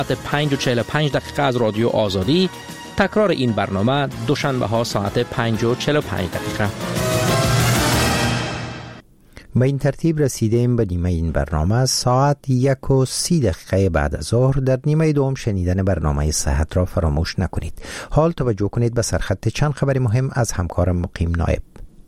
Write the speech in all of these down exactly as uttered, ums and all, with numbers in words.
پنج و چهل و پنج دقیقه از رادیو آزادی. تکرار این برنامه دوشنبه ها ساعت پنج و چهل و پنج دقیقه. به این ترتیب رسیدیم به نیمه این برنامه. ساعت یک و سی دقیقه بعد از ظهر در نیمه دوم شنیدن برنامه صحت را فراموش نکنید. حال توجه کنید به سرخط چند خبر مهم از همکارم مقیم نایب.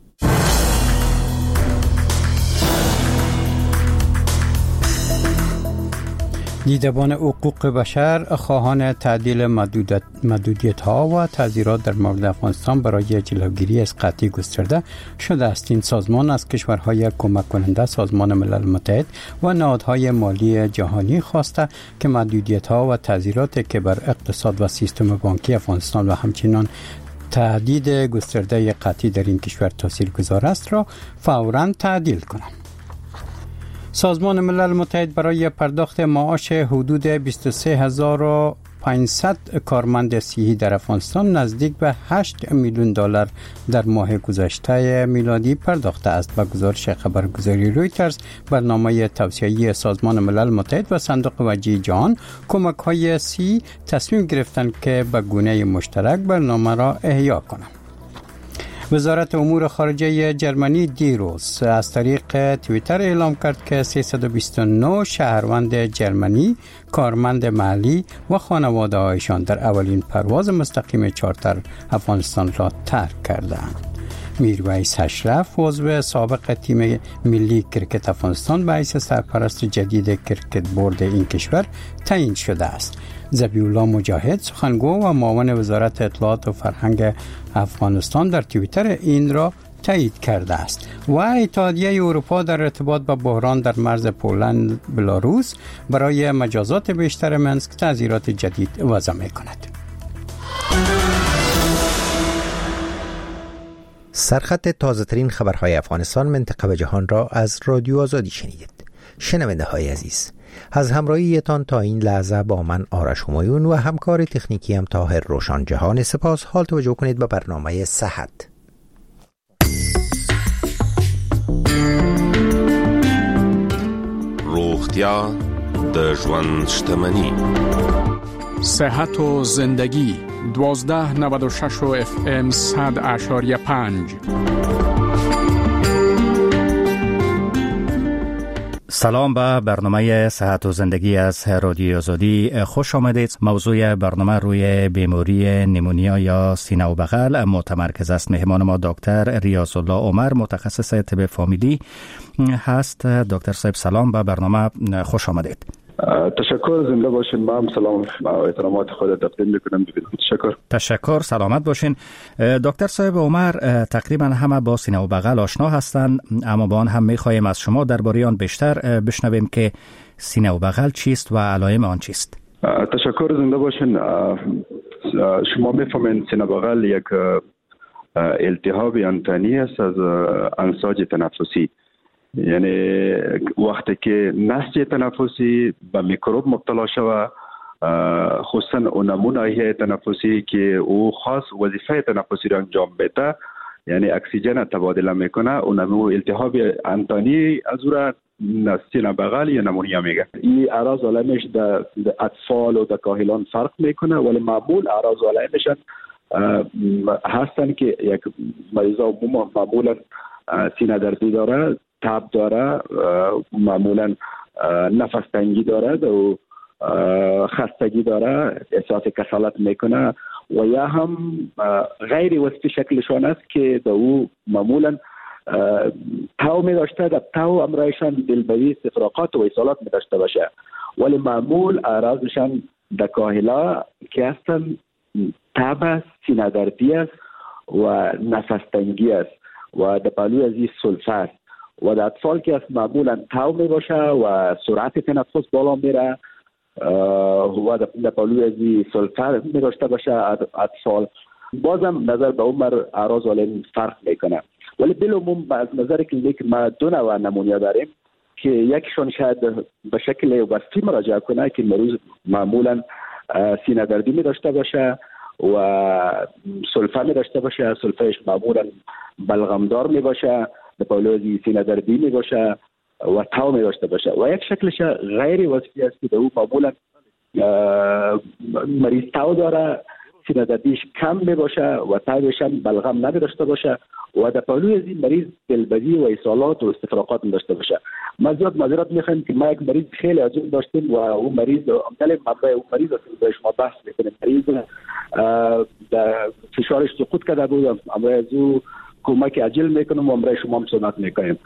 دیدبان حقوق بشر خواهان تعدیل محدودیت ها و تعزیرات در مورد افغانستان برای جلوگیری از قحطی گسترده شده است. این سازمان از کشورهای کمک کننده، سازمان ملل متحد و نهادهای مالی جهانی خواسته که محدودیت ها و تعزیراتی که بر اقتصاد و سیستم بانکی افغانستان و همچنین تهدید گسترده قحطی در این کشور تاثیرگذار است را فوراً تعدیل کنند. سازمان ملل متحد برای پرداخت معاش حدود بیست و سه هزار و پانصد کارمند صحی در افغانستان نزدیک به هشت میلیون دلار در ماه گذشته میلادی پرداخته است. با گزارش خبرگزاری رویترز، برنامه توسعه‌ای سازمان ملل متحد و صندوق وجه جهان کمک‌های صحی تصمیم گرفتند که به گونه مشترک برنامه را احیا کنند. وزارت امور خارجه جرمنی دیروز از طریق توییتر اعلام کرد که سیصد و بیست و نه شهروند جرمنی، کارمند محلی و خانواده هایشان در اولین پرواز مستقیم چارتر افغانستان را ترک کردند. میرویس اشرف عضو سابق تیم ملی کرکت افغانستان به حیث سرپرست جدید کرکت بورد این کشور تعیین شده است. ذبیح‌الله مجاهد، سخنگو و معاون وزارت اطلاعات و فرهنگ افغانستان، در توییتر این را تایید کرده است. و اتحادیه اروپا در ارتباط با بحران در مرز پولند بلاروس برای مجازات بیشتر منسک تعزیرات جدید وضع می‌کند. سرخط تازه ترین خبرهای افغانستان، منطقه و جهان را از رادیو آزادی شنیدید. شنونده های عزیز، از همراهیتان تا این لحظه با من آرش همایون و همکار تکنیکی هم طاهر روشن جهان سپاس. حال توجه کنید به برنامه صحت. روغتیا د ژوند شتمنی. صحت و زندگی دوازده نود و شش و اف ام صد اشاریه پنج. سلام به برنامه صحت و زندگی از رادیو آزادی، خوش آمدید. موضوع برنامه روی بیماری نیمونیا یا سینه و بغل متمرکز است. مهمان ما دکتر ریاض الله عمر، متخصص طب فامیلی هست. دکتر صاحب سلام، به برنامه خوش آمدید. تشکر، زنده باشین. ما هم سلام و احترامات خود تقدیم میکنم. تشکر. تشکر، سلامت باشین. دکتر صاحب عمر، تقریبا همه با سینه و بغل آشنا هستند، اما با آن هم میخواهیم از شما درباره آن بیشتر بشنویم که سینه و بغل چیست و علائم آن چیست. تشکر، زنده باشین. شما میفهمین سینه بغل یک التهاب انتانی است از انساج تنفسی، یعنی وقتی که نسج تنفسی به میکروب مبتلا شود، خصوصا اون نمونه تنفسی که او خاص وظیفه تنفسی را انجام بده، یعنی اکسیژن تبادله میکنه، اون التهاب انتانی از او سینه بغل یا نمونیا میگه. این اعراض و علائمش در اطفال و در کاهلان فرق میکنه، ولی معمول اعراض و علائمش هستن که یک مریضا معمولا سینه دردی داره، تب داره، معمولا نفس تنگی داره و خستگی داره، احساس کسالت میکنه و یا هم غیر وصفی شکلشان است که در او معمولا تاو می داشته، در تاو امرایشان دلبری، استفراغات و ایصالات می داشته باشه، ولی معمول اعراضشان در کاهلا که هستن تب، سینه دردی است و نفس تنگی است و در پهلوی از این سلفه است. و در اطفال که از معمولا تاو می باشه و سرعت تنفس بالا میره و در پهلوی از این سلفه می داشته باشه اطفال، بازم نظر به عمر اعراض علائم فرق میکنه. ولی بالعموم از نظر کلینیک ما دو نوع نمونیا داریم که یکشون شاید به شکل وصفی مراجعه کنه که مریض معمولا سینه دردی می داشته باشه و سلفه می داشته باشه، سلفهش معمولا بلغمدار می باشه، در پهلوی سینه دردی می باشه و تاو می داشته باشه. و یک شکلش غیر وصفی است که او معمولا مریض تاو داره، سینه دردیش کم می باشه و تاوش هم بلغم نداشته باشه و در پهلوی از این مریض دلبری و ایصالات و استفراغات داشته باشه. ما زیاد معذرت میخوایم که ما یک مریض خیلی عجیب داشتیم و اون مریض عمدل مبرای اون مریض به شما بحث میکنیم. مریض در فشارش سقوط کرده بود، امروز از او کمک عاجل میکنم و امروز شما هم صحبت میکنیم.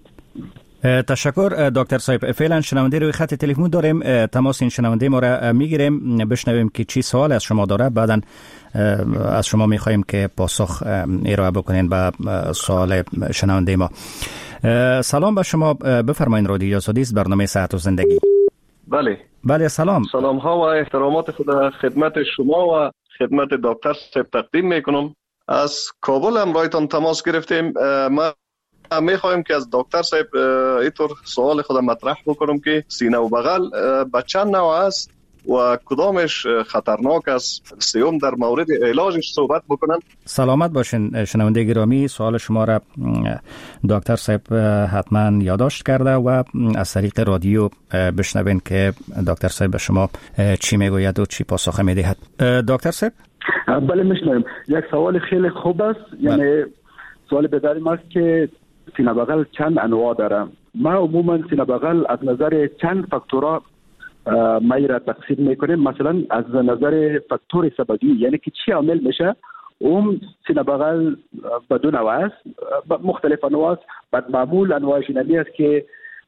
تشکر دکتر صاحب. فعلا شنونده روی خط تلفن داریم، تماس این شنونده ما را میگیریم بشنویم که چی سوال از شما داره، بعداً از شما میخوایم که پاسخ ارائه بکنین به سوال شنونده ما. سلام به شما، بفرمایید. رادیو آزادی است، برنامه صحت و زندگی. بله بله سلام. سلام ها و احترامات خود خدمت شما و خدمت دکتر صاحب تقدیم میکنم. از کابل امرایتان تماس گرفتیم. ما میخوایم که از دکتر صاحب اینطور سوال خود مطرح بکنم که سینه و بغل به چند نوع است و کدامش خطرناک است، سیوم در مورد علاجش صحبت بکنن. سلامت باشین شنونده گرامی، سوال شما را دکتر صاحب حتما یادداشت کرده و از طریق رادیو بشنوین که دکتر صاحب به شما چی میگوید و چی پاسخ میدهد. دکتر صاحب بله میشنویم. یک سوال خیلی خوب است. یعنی سوال بداریم است که سینه بغل چند انواع داره. ما عموما سینه بغل از نظر چند فاکتورها ما را تقسیم میکنیم. مثلا از نظر فاکتور سببی، یعنی که چی عامل میشه، اون سینه بغل بدون نوع است، مختلف انواع است. بعد معمول انواعش اینمی است که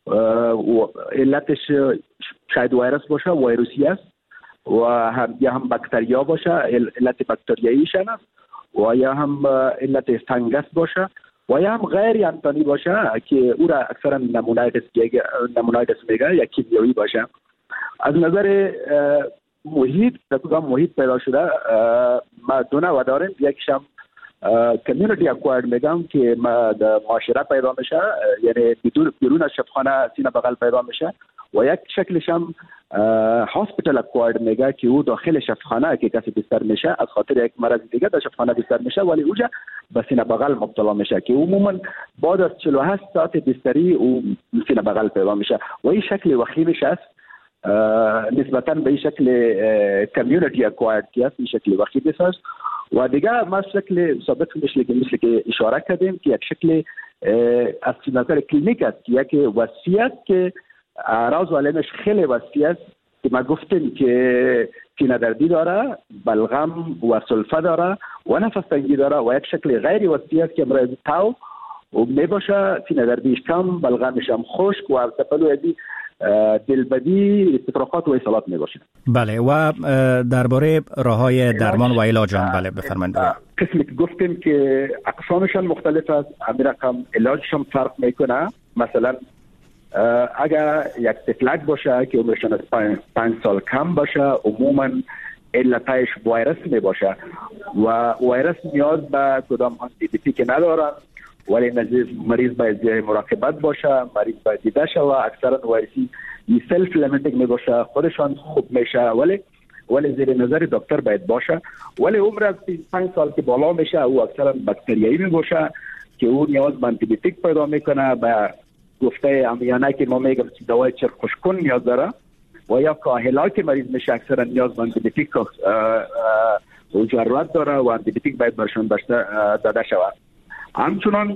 علتش شاید ویروس باشه، ویروسی است، و هم یا هم باکتریا باشه، علت باکتریاییش است، و یا هم علت فنگس باشه، و یا هم غیر انتانی باشه که او را اکثرا نمونایتس نمونایتس میگه یا کیمیایی باشه. از نظر محیط، در کدام محیط پیدا شده، ما دو نوع داریم. یکیش هم کمیونیتی اکوارد میگم که ما در معاشره پیدا میشه، یعنی بدون بیرون از شفاخانه سینه بغل پیدا میشه، و یک شکلش هم هاسپیتال اکوارد میگه که او داخل شفاخانه که کسی بستر میشه از خاطر یک مرض دیگه در شفاخانه بستر میشه، ولی اونجا به سینه بغل مبتلا میشه که عموما بعد از چهل و هشت ساعت بستری او سینه بغل پیدا میشه و این شکل وخیمش است. نسبتاً به این شکل کمیونیتی اکوارد که است، این شکل وخیمش است. و دیگه ما شکل سابق مثل که مثل که اشاره کردیم که یک شکل از نظر کلینیک است که یک وصفی است که اعراض و علائمش خیلی وصفی است که ما گفتیم که سینه دردی داره، بلغم و سلفه داره و نفس تنگی داره، و یک شکل غیر وصفی است که امراض تاو و می باشه، سینه دردیش کم، بلغمش هم خشک و تپلو ادی دلبدی، استفراغات و ایصالات می باشه. بله، و درباره راههای درمان و علاج هم بله بفرمایید. قسمی که گفتیم که اقسامشان مختلف است، همین رقم علاجشان فرق میکنه. مثلا اگر یک طفلک باشه که عمرشان از پنج, پنج سال کم باشه، عموما علتش ویروس می باشه و ویروس نیاز به کدام آنتی بیوتیک ندارن، ولی مریض باید مراقبت باشه، مریض باید دیده شوه. اکثرا ویروسی این سلف لیمیتینگ می باشه، خودشان خوب میشه، ولی ولی زیر نظر دکتر باید باشه. ولی عمر از پنج سال که بالا میشه او اکثرا باکتریایی می باشه که او نیاز به آنتی بیوتیک پیدا میکنه، به گفته عامیانه که ما میگم دوای چرخ خشکون نیاز داره، و یا کاهلا که مریض میشه اکثرا نیاز به آنتی بیوتیک و ضرورت داره و آنتی بیوتیک باید برشون داده شود. همچنان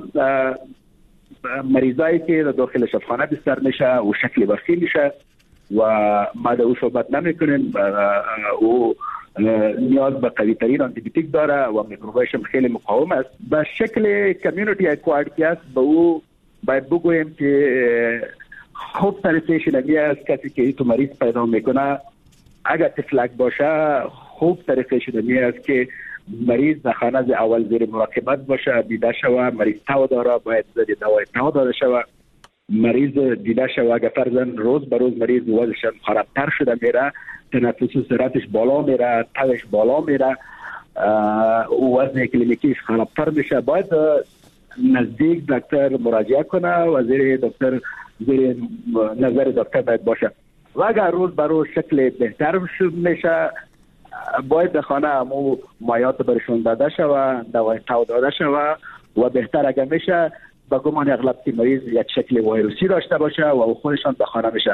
مریضایی که داخل شفاخانه بستر میشه و شکل وخیم میشه و ما در او صحبت نمیکنیم، او نیاز به قوی ترین آنتی بیوتیک داره و میکروبایش هم خیلی مقاوم است. به شکل کمیونیتی اکوارد که است، به او باید بگویم که خوب تعریفش نمی است. کسی که تو مریض پیدا میکنه اگر طفلک باشه، خوب تعریفش نمی است که مریض در خانه از اول زیر مراقبت باشه، دیده شوه. مریض تاو داره، باید زیر دوای تاو داده شوه. مریض دیده شوه اگر فرزن روز به روز مریض وزنش خرابتر شده میره، تنفس و سرعتش بالا میره، تاوش بالا میره، وزن کلینیکیش خرابتر میشه، باید نزدیک دکتر مراجعه کنه و زیر دکتر زیر نظر دکتر باید باشه. و اگر روز به روز شکل بهتر میشه، باید در خانه همو مایات برشون داده شوه، دوای تاو داده شوه و بهتر اگر میشه با گمان اغلب که مریض یک شکل ویروسی داشته باشه و خودشان در خانه میشه.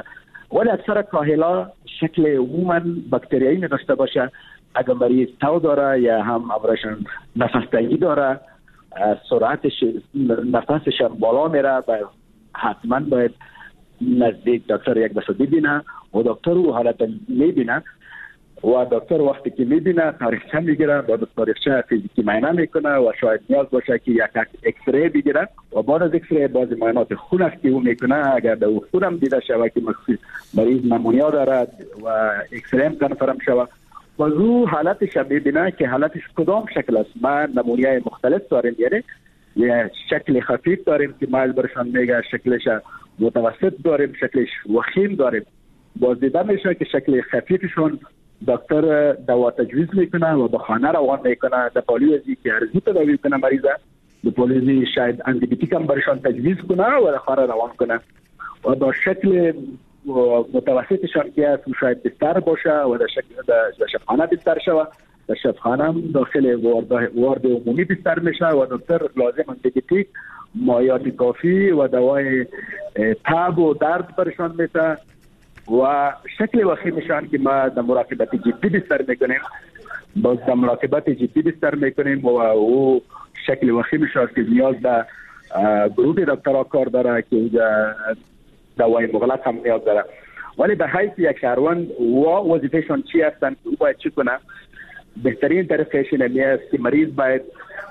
ولی اکثر کاهلا شکل عموما باکتریایی نداشته باشه. اگر مریض تو داره یا هم ابرشن نفس تنگی داره، سرعتش نفسش بالا میره، حتما باید نزدیک دکتر یک دفعه ببینه و دکتر او حالت میبینه و دکتر وقتی که میبینه تاریخچه میگیره، بعد تاریخچه فیزیکی معاینه میکنه و شاید نیاز باشه که یک اکس ری بگیره و بعد از اکس ری بعضی معاینات خون است که او میکنه. اگر در خون هم دیده شود که مریض نمونیا دارد و اکس ری هم کنفرم شود و او حالتش میبینه که حالتش کدام شکل است. ما نمونیای مختلف داریم، یعنی یه شکل خفیف داریم که ما برشان میگه، شکلش متوسط داریم، شکلش وخیم داریم. باز دیده میشه که شکل خفیفشون دکتر دوا تجویز میکنه و به خانه روان میکنه، در پالیوزی که ارزی تداوی کنه مریضه، در پالیوزی شاید انتیبیوتیک هم برشان تجویز کنه و در خانه روان کنه. و با شکل متوسطشان که است شاید بستر باشه و در شکل در شبخانه بستر شوه، در شبخانه هم داخل وارد عمومی بستر میشه و دکتر لازم انتیبیوتیک، مایات کافی و دوای تب و درد برشان میده و شکل وخیمشان که ما در مراقبت جدی بستر میکنیم. باز در مراقبت جدی بستر میکنیم و او شکل وخیمشان که نیاز در گروه دکترها کار داره که اینجا دوای مغلق هم نیاز داره. ولی به حیث یک شهروند و وظیفهشان چی هستند، او باید چی کنه؟ بهترین طریقش اینه است که مریض باید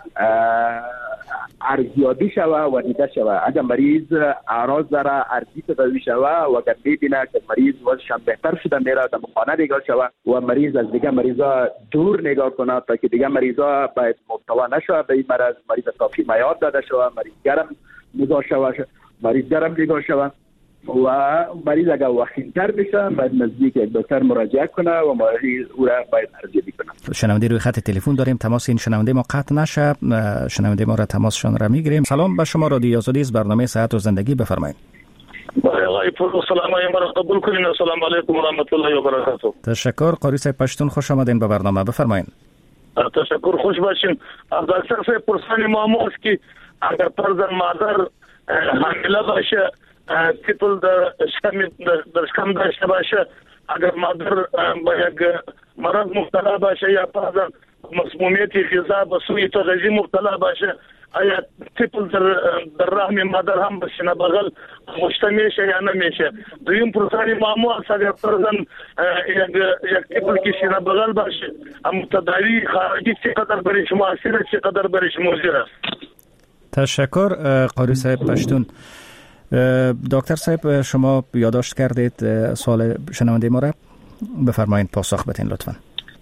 ارزیابی شوه و دیده شوه. اگر مریض اعراض داره ارزی تداوی شوه و اگر ببینه که مریض وضعش بهتر شده میره در خانه نگاه شوه و مریض از دیگه مریضا دور نگاه کنه تا که دیگه مریضا باید مبتلا نشوه به این مرض. مریض کافی مایعات داده شوه، مریض گرم نگاه شوه، مریض گرم نگاه شوه و مریض اگر وخیم‌تر بشه باید نزدیک یک دکتر مراجعه کنه و مریض او را باید ارزیابی کنه. شنونده روی خط تلفن داریم، تماس این شنونده ما قطع نشه. شنونده ما را تماسشان را میگیریم. سلام به شما، رادیو آزادی از برنامه صحت و زندگی، بفرمایید. آقای پور سلام علیکم قبول کنین. السلام علیکم و رحمت الله و برکاته. تشکر. قاری صاحب پشتون، خوش آمدین به برنامه، بفرمایید. تشکر، خوش باشین. از اکثر صاحب پرسانی معمول که اگر پرزن مادر حامله باشه تیپل در شکم در شکم داشته باشه، اگر مادر با یک مرض مبتلا باشه یا بعضا مسمومیت غذا به سوی تغذیه مبتلا باشه، آیا تیپل در در رحم مادر هم به سینه بغل مشته میشه یا نمیشه؟ دویم پرسانی معمول اگر فرضاً یک یک تیپل که سینه بغل باشه، اما تداوی خارجی چقدر برش مؤثر، چقدر برش مضر است؟ تشکر. قاری صاحب پشتون. دکتر صاحب شما یادداشت کردید سوال شنونده ما را، بفرمایید پاسخ بدین لطفا.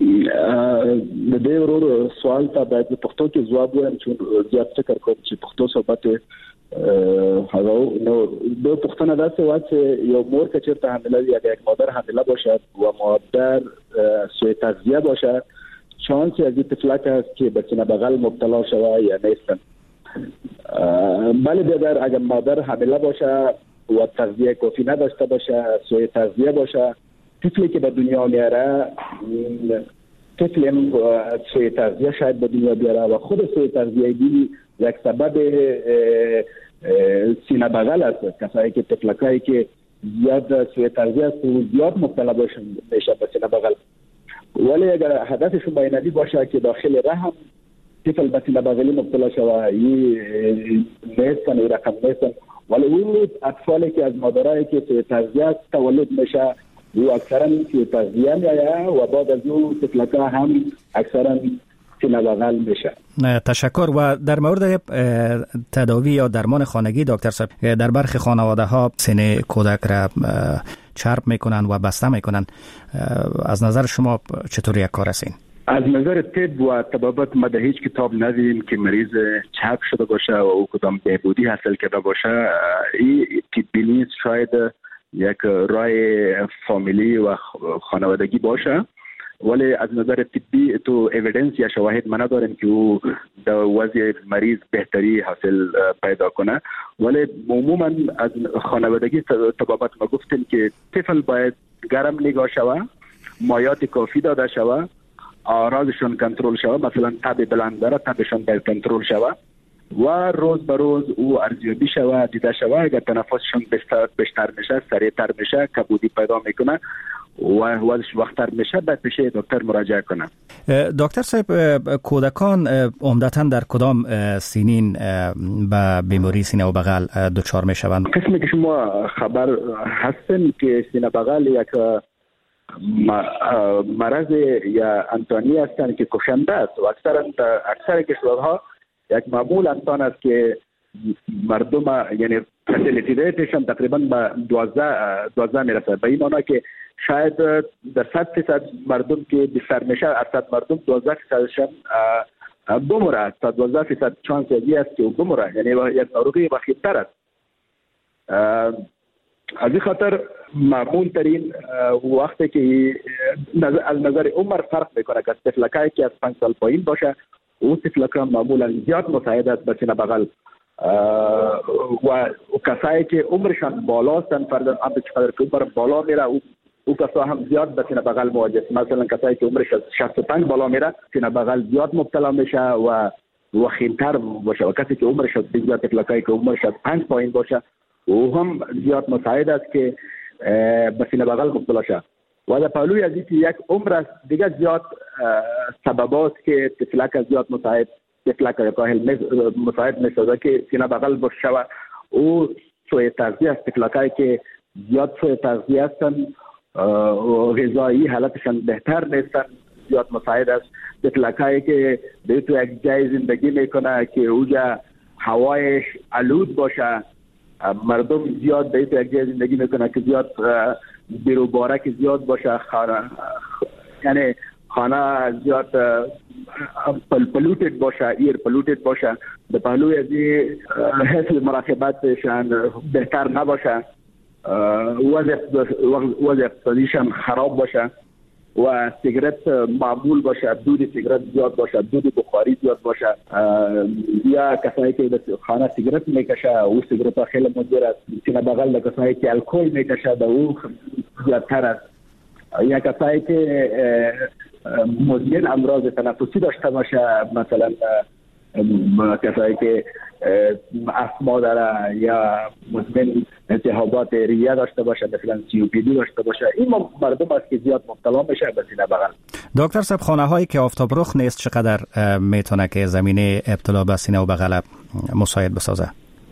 د دې ورو سوال ته باید په پښتو کې ځواب وایم چې زیات فکر کوم چې پښتو صحبت هغه نو د پښتنه داسې و چې یو مور که چېرته حامله وي یا یک مادر حامله باشد و مادر سوء تغذیه باشد، شانس از این طفلک است که به سینه بغل مبتلا شود یا نیستن. بله اگر اگر مادر حامله باشه و تغذیه کافی نداشته باشه، سوء تغذیه باشه، طفلی که به دنیا میاره طفل سوء تغذیه شاید به دنیا بیاره و خود سوء تغذیه دی یک سبب سینه بغل است. کسایی که طفلکایی که زیاد سوء تغذیه است و زیاد مبتلا باشه میشه به سینه بغل. ولی اگر هدفشون بینادی باشه که داخل رحم طفل به سینه بغلی مبتلا شوه، این نیستن، این رقم نیستن. ولی اون اطفالی که از مادرایی که سوء تغذیه تولد میشه او اکثرا سوء تغذیه میایه و بعد از اون طفلکا هم اکثرا سینه بغل میشه. تشکر. و در مورد تداوی یا درمان خانگی دکتر صاحب، در برخی خانواده ها سینه کودک را چرب میکنن و بسته میکنن، از نظر شما چطور یک کار هستین؟ از نظر طب و طبابت ما در هیچ کتاب ندیدیم که مریض چرب شده باشه و او کدام بهبودی حاصل کرده باشه. این طبی نیست، شاید یک رای فامیلی و خانوادگی باشه، ولی از نظر طبی تو اویدنس یا شواهد ما نداریم که او در وضع مریض بهتری حاصل پیدا کنه. ولی عموما از خانوادگی طبابت ما گفتیم که طفل باید گرم نگاه شوه، مایات کافی داده شوه، آرازشون کنترل شوه. مثلا تب بلند داره، تبشون باید کنترل شوه و روز به روز او ارزیابی شود، دیده شود. اگر تنفسشون بیشتر میشه، سریعتر میشه، کبودی پیدا میکنه و وزش وقتتر میشه، بعد پیش دکتر مراجعه کنه. دکتر صاحب، کودکان عمدتاً در کدام سنین به بیماری سینه و بغل دچار میشوند؟ قسمی که شما خبر هستن که سینه بغل یک مرض یا انتانی هستند که کشنده است و اکثر اکثر کشورها یک معمول انتان است که مردم یعنی فسیلیتی ریتشان تقریبا به دوازده دوازده میرسه. به این معنی که شاید در صد فیصد مردم که بیشتر میشه، صد مردم دوازده فیصدشان بمره، صد دوازده فیصد چانس است که بمره، یعنی یک ناروغی وخیم‌تر است. از این خاطر معمول ترین وقتی که از نظر عمر فرق میکنه که طفلکایی که از پنج سال پایین باشه، او طفلکا معمولا زیاد مساعد است به سینه بغل و کسایی که عمرشان بالا هستند، فرضاً چقدر که عمر بالا میره او او کسا هم زیاد به سینه بغل مواجه است. مثلا کسایی که عمرش از شصت و پنج بالا میره، سینه بغل زیاد مبتلا میشه و وخیم‌تر باشه، و کسی که عمرش از زیاد طفلکایی که عمرش از پنج پایین باشه او هم زیاد مساعد است که به سینه بغل مبتلا شه. و در پهلوی از اینکه یک عمر است دیگه زیاد سبباست که طفلک زیاد مساعد طفلک یا کاهل مساعد میسازه که سینه بغل باشه و او سوی تغذیه است. طفلکایی که زیاد سوی تغذیه هستن و غذایی حالتشان بهتر نیستن زیاد مساعد است. طفلکایی که به تو یک جای زندگی میکنه که اوجا هوایش آلود باشه، مردم زیاد به یک جای زندگی میکنه که زیاد بیروباره که زیاد باشه، خانه یعنی خانه زیاد پلوتید باشه، ایر پلوتید باشه، به پهلوی از این حیث مراقبتشان بهتر نباشه، وضع اقتصادیشان خراب باشه و سیگرت معمول باشه، دود سیگرت زیاد باشه، دود بخاری زیاد باشه، یا کسایی که در خانه سیگرت میکشه او سیگرت خیلی مضر است. سینه بغل کسایی که الکل میکشه در او زیادتر است، یا کسایی که مزمن امراض تنفسی داشته باشه، مثلا کسایی که استما داره یا مزمن التهابات ریه داشته باشه، مثلا سی او پی دی داشته باشه، این مردم است که زیاد مبتلا میشه به سینه بغل. دکتر صاحب، خانه هایی که آفتاب رخ نیست چقدر میتونه که زمینه ابتلا به سینه و بغل مساعد بسازه؟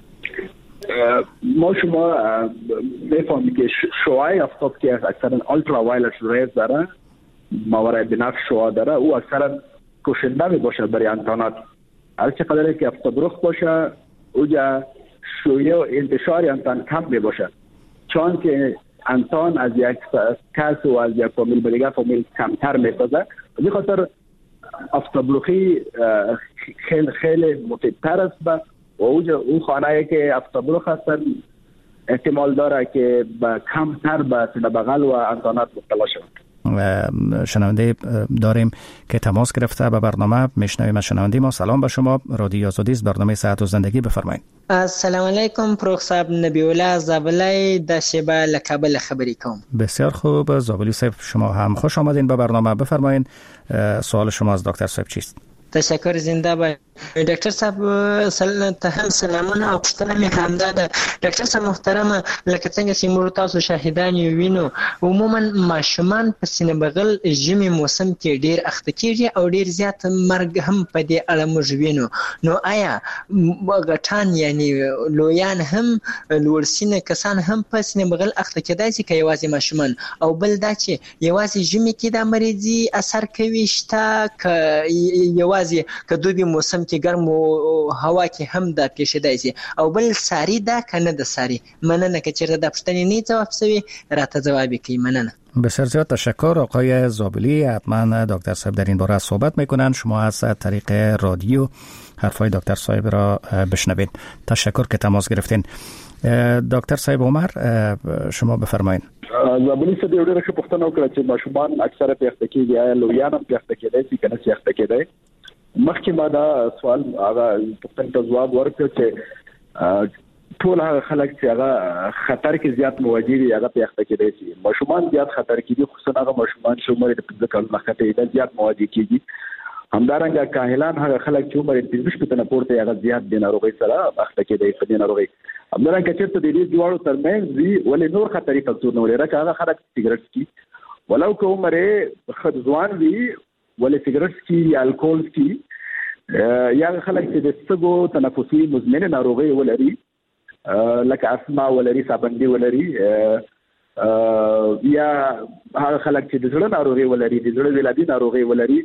ما شما میفهمیم که شعاع آفتاب که اکثرا الترا وایلت ریز داره، ماورای بنفش شعاع داره، او اکثرا کشنده می باشه برای انتانات. هر چقدر که آفتاب رخ باشه اوجا شویه و انتشار انتان کم می باشه، چون که انتان از یک کس و از یک فامیل به دیگر فامیل کمتر می سازه. به خاطر آفتاب رخی خیلی خیلی مفیدتر است و اوجا اون خانه‌ای که آفتاب رخ هستن احتمال داره که با کمتر به سینه بغل و انتانات مبتلا شوند. شنونده داریم که تماس گرفته به برنامه. میشنویم از شنونده ما. سلام به شما، رادیو آزادی است، برنامه صحت و زندگی، بفرمایید. السلام علیکم پروخ صاحب، نبی الله زابلی د شیبه لکابل خبری کوم. بسیار خوب زابلی صاحب، شما هم خوش آمدین به برنامه. بفرمایید سوال شما از دکتر صاحب چیست؟ تشکر، زنده باد. ډاکټر صاحب ته هم سلامونه او پوښتنه مې همدا ده. ډاکټر صاحب محترمه، لکه څنګه چې موږ تاسو شاهدان یو وینو، عموما ماشومان په سینه بغل ژمي موسم کې ډیر اخته کېږي او ډیر زیات مرګ هم په دې اړه موږ وینو. نو آیا غټان یعنی لویان هم لوړ سینه کسان هم په سینه بغل اخته کېدای شي که یوازې ماشومان؟ او بل دا چې یوازې ژمي کې دا مریضي اثر کوي شته که یوازې که دوبي موسم کې ګرم هوا کې هم دا پیښیدای شي؟ او بل ساری دا کنه د ساری؟ مننه که چیرته دا پوښتنې نه جواب شوي راته جواب کړئ. مننه. بسیار زیاد تشکر آقای زابلی. حتما دکتر صاحب در این باره صحبت میکنن. شما از طریق رادیو حرفای دکتر صاحب را بشنوید. تشکر که تماس گرفتین. دکتر صاحب عمر، شما بفرمایید. زابلی صاحب یو ډېر ښه پوښتنه وکړه چې ماشومان اکثره پیښته کېږي، آیا لویان هم پیښته کېدای شي که نه پیښته کېدای؟ مخکې ما دا سوال هغه پوښتنې ته ځواب ورکړ چې ټول هغه خلک چې هغه خطر کې زیات مواجه دي هغه پیښته کېدای شي. ماشومان زیات خطر کې دي، خصوصا هغه ماشومان چې عمر یې د پنځه کلونو نه ښکته وي زیات مواجه کېږي. همدارنګه کاهلان هغه خلک چې عمر پنځه شپږ نه پورته هغه زیات د ناروغي سره اخته کېدای په دې ناروغي. همدارنګه چې ته د دې دواړو ترمنځ وي ولې نور خطري فاکتور نه ولري هغه خلک سیګریټ څکي ولو که عمر خد ځوان وي ولې سیګریټ څکي یا الکول څکي یا خلک چې د سږو تنفسي مزمنه ناروغي ولري لکه اسما ولري سابندي ولري یا هغه خلک چې د زړه ناروغي ولري د زړه ولادي ناروغي ولري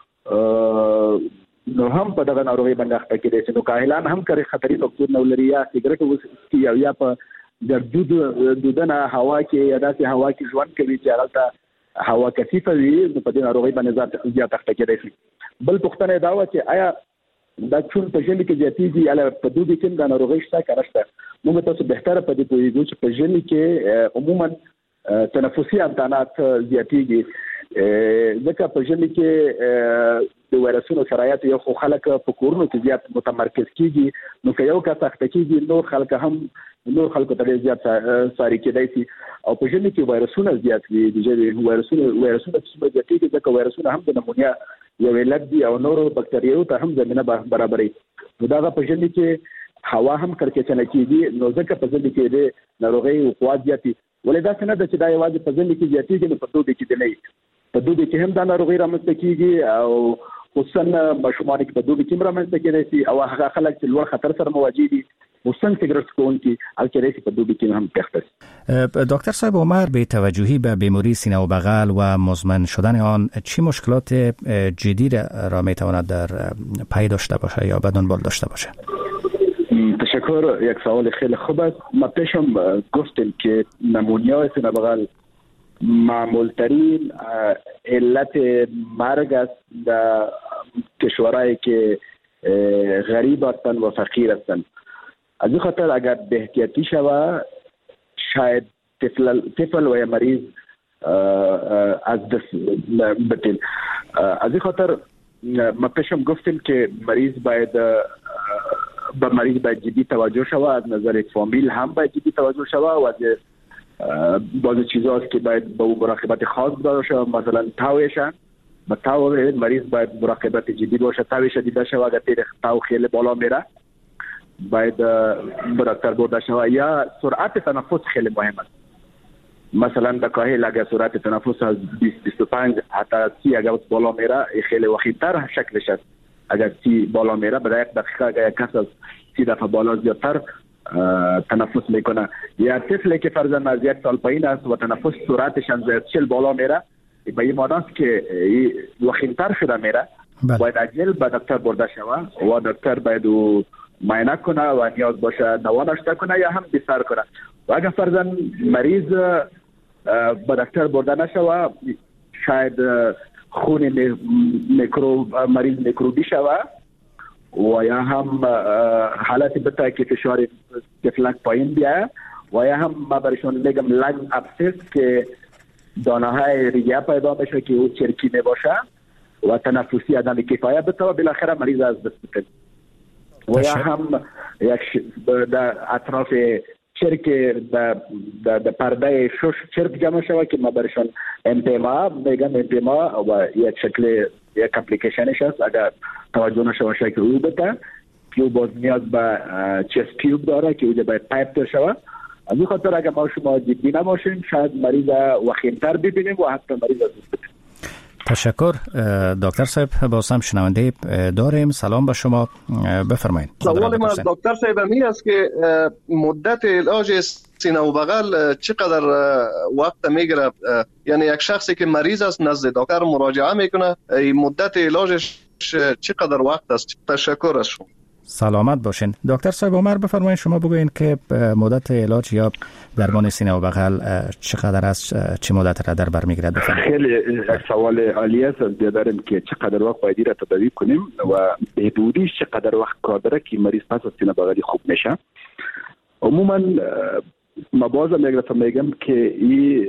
نو هم په دغه ناروغي باندې اخته کېدای شي. نو کاهلان هم کړي خطري فاکتور نه ولري یا سیګریټ وڅکي یا یا په د دود دودنه هوا کې یا داسې هوا کې ژوند کوي چې هغه هوا کثیفه وي نو په دې ناروغي باندې زیات اخته کېدای شي. بل پوښتنه دا و چې آیا دا چون په ژمي کې زیاتېږي یا په دوبي کې دا ناروغي شته که نشته؟ موږ تاسو بهتره په دې پوهېږو چې په ژمي کې عموما تنفسي امکانات زیاتېږي ځکه په ژمي کې د وایرسونو سرایت یو خو خلک په کورونو کې زیات متمرکز کېږي نو که یو کس اخته کېږي نور خلک هم نور خلکو ته زیات ساري کېدای شي او په ژمي کې وایرسونه زیات وي د ژمي وایرسونه وایرسونه چې زیاتېږي ځکه وایرسونه هم د نمونیا یو علت دي او نورو بکتریاوو ته هم زمینه برابري. نو دا په ژمي کې هوا هم کړکېچنه کېږي نو ځکه په ژمي کې د ناروغۍ وقوعات زیاتي ولې داسې نه ده چې دا یوازې په ژمي کې زیاتېږي نو په دوبي کې نه وي. په دوبي کې هم دا ناروغي رامنځته کېږي او خصوصا ماشومان کې په دوبي کې هم رامنځته کېدای شي او هغه خلک چې لوړ خطر سره مواجه دي خصوصا سیګریټ څکونکي الکرېسي په دوبي کې هم تخته. دکتر صاحب عمر به توجهی به بیماری سینه و بغل و مزمن شدن آن چه مشکلات جدی را میتواند در پی داشته باشه یا به دنبال داشته باشه؟ تشکر. یک سوال خیلی خوب است. ما پیشم گفتیم که نمونیا سینه بغل معمول ترین علت مرگ است در کشورهایی که غریب هستند و فقیر هستند. از این خاطر اگر به احتیاطی شود شاید طفل طفل و یا مریض از دست بتین. از این خاطر ما پیشم گفتیم که مریض باید به مریض باید جدی توجه شود از نظر فامیل هم باید جدی توجه شود و از بعضی چیزا است که باید با مراقبت خاص داشته شود مثلا تاویشن با تاو مریض باید مراقبت جدی باشه تاویش دیده شود اگر تیر تاو خیلی بالا میره باید به دکتر برده شود یا سرعت تنفس خیلی مهم است. مثلا در کاهل اگر سرعت تنفس از بیست بیست و پنج حتی سی اگر بالا میره خیلی وخیمتر شکلش است. اگر سی بالا میره برای یک دقیقه اگر یک کس از سی دفعه بالا زیادتر تنفس میکنه یا طفلی که فرضاً از یک سال پایین است و تنفس سرعتش از چهل بالا میره به این معنی است که وخیمتر شده میره باید عجل به دکتر برده شود و دکتر باید معاینه کنه و نیاز باشه نوانش کنه یا هم بستر کنه و اگر فرضاً مریض به دکتر برده نشود شاید خون میکروب مریض میکروبی شود و یا هم حالتی بتا که فشار طفلک پایین بیاید و یا هم ما برشون میگم لنگ ابسس که دانه های ریه پیدا بشه که او چرکی میباشه و تنفسی عدم کفایت بتا و بالاخره مریض از دست بده و یا هم یک در اطراف چرک در پرده شش چرک جمع شود که ما برشون امپیما میگم امپیما و یک شکل یک اپلیکیشنش هست اگر توجه نشود شکل او بده که او باز نیاز به چست تیوب داره که او باید پایپ در شود. از این خاطر اگر ما شما جدی نباشیم شاید مریض وخیمتر ببینیم و حتی مریض از دست بدیم. تشکر دکتر صاحب. باز هم شنونده داریم. سلام به شما، بفرمایید. سوال من دکتر صاحب این است که مدت علاج سینه و بغل چقدر وقت میگیره؟ یعنی یک شخصی که مریض است نزد دکتر مراجعه میکنه این مدت علاجش چقدر وقت است؟ تشکر از شما. سلامت باشین. دکتر صاحب عمر بفرمایید شما بگوین که مدت علاج یا درمان سینه و بغل چقدر است، چه مدت را در بر میگیرد؟ بفرمایید. خیلی سوال عالی است. داریم که چقدر وقت باید را تداوی کنیم و حدودی چقدر وقت کار داره که مریض پس از سینه بغلی خوب میشه. عموما ما بازم یک دفعه میگم که این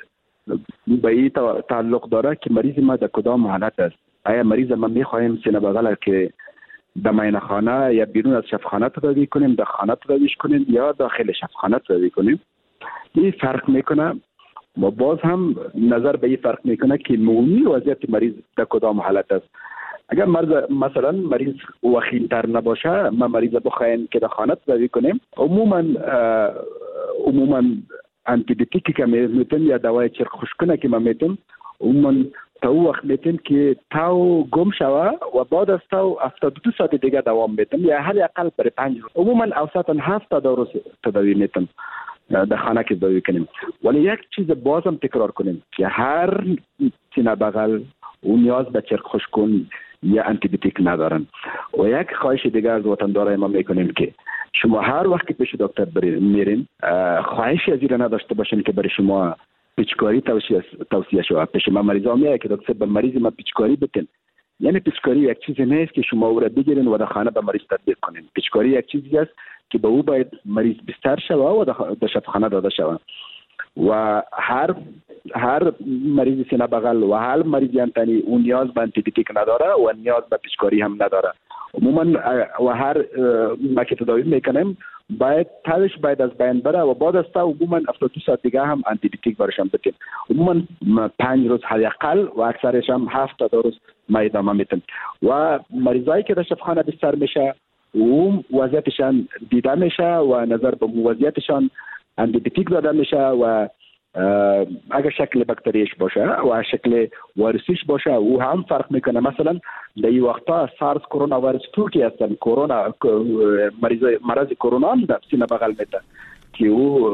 به این تعلق داره که مریض ما در کدام حالت است. آیا مریض ما میخواهیم سینه بغل که در معاینه خانه یا بیرون از شفاخانه تداوی کنیم، در خانه تداویش کنیم یا داخل شفاخانه تداوی کنیم؟ این فرق میکنه و باز هم نظر به این فرق میکنه که عمومی وضعیت مریض در کدام حالت است. اگر مرز مثلا مریض وخیم‌تر نباشه ما مریض بخوایم که در خانه تداوی کنیم عموما عموما آنتی بیوتیکی که میتیم یا دوای چرخ خشکونه که ما میتیم عموما تا او وقت میتیم که تاو گم شوه و بعد از تاو هفتاد و دو ساعت دیگه دوام میتیم یا هر اقل برای پنج روز عموما اوسطا هفت تا روز تداوی میتیم در خانه که تداوی کنیم. ولی یک چیز بازم تکرار کنیم که هر سینه بغل او نیاز به چرخ خشکون یا آنتی بیوتیک ندارن. و یک خواهش دیگه از وطندارای ما میکنیم که شما هر وقت که پیش دکتر میرین خواهشی از این نداشته باشین که برای شما پیچکاری توصیه توصیه شود. پیش ما مریضا میاد که دکتر به مریض ما پیچکاری بتن. یعنی پیچکاری یک چیزی نیست که شما او را بگیرین و در خانه به مریض تطبیق کنین. پیچکاری یک چیزی است که به او باید مریض بستر شود و در شفاخانه داده شود. و هر هر مریض سینه بغل و هر مریض یعنی اون نیاز به آنتی بیوتیک نداره و نیاز به پیچکاری هم نداره. عموما و هر ما که تداوی میکنیم باید تاش باید از بین بره و بعد از تا عموما هفتاد و دو ساعت دیگه هم آنتی بیوتیک برشان بدیم. عموما پنج روز حداقل و اکثرش هم هفت تا روز ما ادامه میتیم. و مریضایی که در شفاخانه بستر میشه و وضعیتشان دیده میشه و نظر به وضعیتشان آنتی بیوتیک داده میشه و اگر شکل باکتریش باشه و شکل ویروسیش باشه او هم فرق میکنه. مثلا در این وقتا سارس کرونا ویروس تو که هستن کرونا مریض مرض کرونا هم در سینه بغل میده که او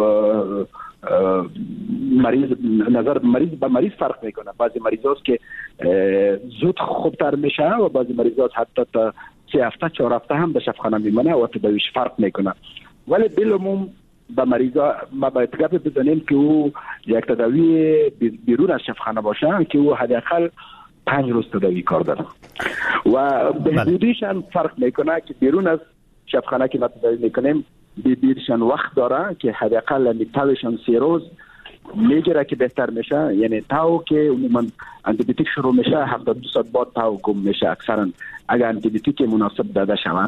مریض نظر مریض به مریض فرق میکنه. بعضی مریض هست که زود خوبتر میشه و بعضی مریض هست حتی تا سه هفته چهار هفته هم در شفاخانه میمونه و تداویش فرق میکنه. ولی بالعموم با مریضا ما باید گپ بزنیم که او یک تداوی بیرون از شفاخانه باشه که او حداقل پنج روز تداوی کار داره و بهبودیش هم فرق میکنه که بیرون از شفاخانه که ما تداوی میکنیم بیرشان وقت داره که حداقل میتوشان سه روز میگیره که بهتر میشه. یعنی تاو که عموما آنتی بیوتیک شروع میشه هفتاد و دو ساعت بعد تاو گم میشه اکثرا اگر آنتی بیوتیک مناسب داده شود.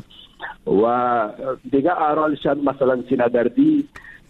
و دیگه اعراضشان مثلا سینه دردی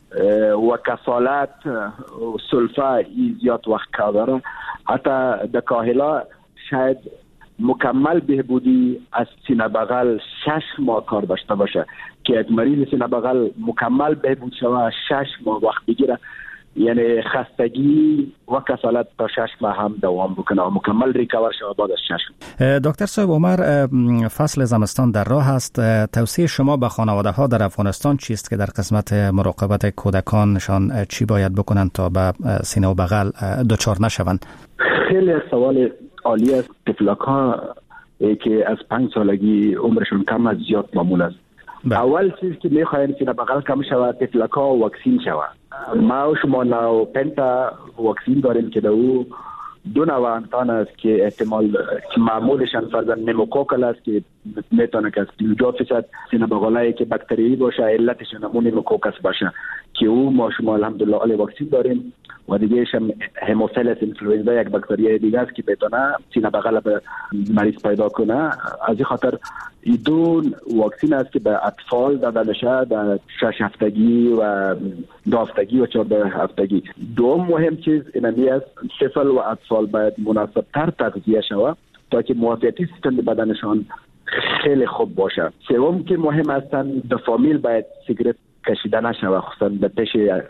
و کسالت و سلفه زیاد وقت کار داره. حتی در کاهلا شاید مکمل بهبودی از سینه بغل شش ماه کار داشته باشه که یک مریض سینه بغل مکمل بهبود شوه شش ماه وقت بگیره. یعنی خستگی و کسالت تا شش ماه هم دوام بکنه و مکمل ریکاور شوه بعد از شش ماه. دکتر صاحب عمر، فصل زمستان در راه است. توصیه شما به خانواده ها در افغانستان چیست که در قسمت مراقبت کودکانشان چی باید بکنند تا به سینه و بغل دچار نشوند؟ خیلی سوال عالی است. طفلک ها که از پنج سالگی عمرشون کم از زیاد معمول است. با. اول چیز که میخوایم که بغل کم شود طفلک ها واکسین شود. ما و شما نو پنتا واکسین داریم که دو دو نوع انتان است که احتمال که معمولشان فرضاً نموکوکل است که میتونه که از پنجاه فیصد سینه بغلایی که باکتری باشه علتشون همون نموکوکس باشه که او ما شما الحمدلله علی واکسین داریم. و دیگهش هم هموفیلس اینفلوئنزا یک باکتری دیگه است که میتونه سینه بغل به مریض پیدا کنه. از این خاطر این دو واکسین است که به اطفال داده میشه در شش هفتگی و دو هفتگی و چهارده هفتگی. دوم مهم چیز اینمی است طفل و اطفال باید مناسب تر تغذیه شود تا که موافقتی سیستم بدنشان خیلی خوب باشه. سوم که مهم هستن در فامیل باید سیگرت کشیده نشود خصوصا در پیش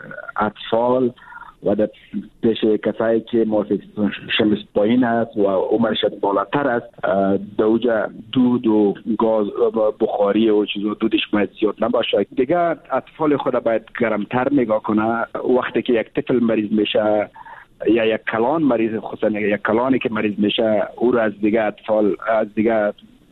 اطفال و در پیش کسایی که موافقتشان پایین است و عمرشان بالاتر است. دوجا دود و گاز و بخاری و چیزو دودش باید زیاد نباشه. دیگه اطفال خود باید گرمتر نگاه کنه. وقتی که یک طفل مریض میشه یا یک کلان مریض خصوصا یک کلانی که مریض میشه او را از دیگه اطفال از دیگه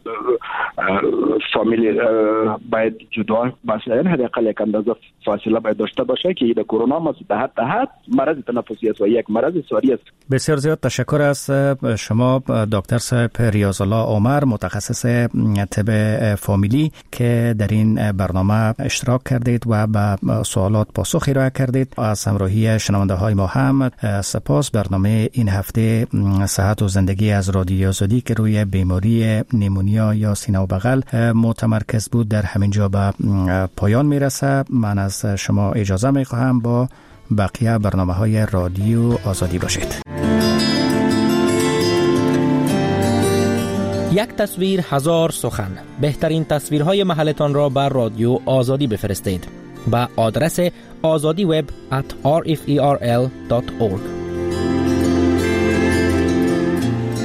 فامیلی باید جدا باشه. یعنی حداقل یک اندازه فاصله باید داشته باشه که این کرونا مصدحت تحت مرض تنفسی است و یک مرض ساری است. بسیار زیاد تشکر از شما دکتر صاحب ریاض الله عمر، متخصص طب فامیلی که در این برنامه اشتراک کردید و به سوالات پاسخ ارائه کردید. از همراهی شنونده های ما هم سپاس. برنامه این هفته صحت و زندگی از رادیو آزادی که روی بیماری نیمونیا یا سینه و بغل متمرکز بود در همینجا به پایان میرسه. من از شما اجازه میخواهم با بقیه برنامه های رادیو آزادی باشید. یک تصویر هزار سخن. بهترین تصویرهای محلتان را بر رادیو آزادی بفرستید. با آدرس azadiweb at r f e r l dot org.